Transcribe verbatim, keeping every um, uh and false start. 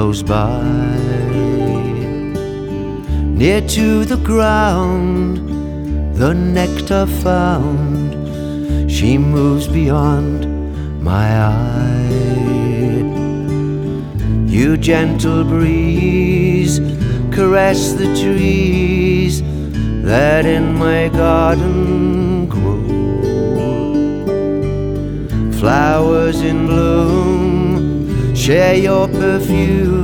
goes by. Near to the ground, the nectar found, she moves beyond my eye. You gentle breeze, caress the trees that in my garden grow. Flowers in bloom, share your perfume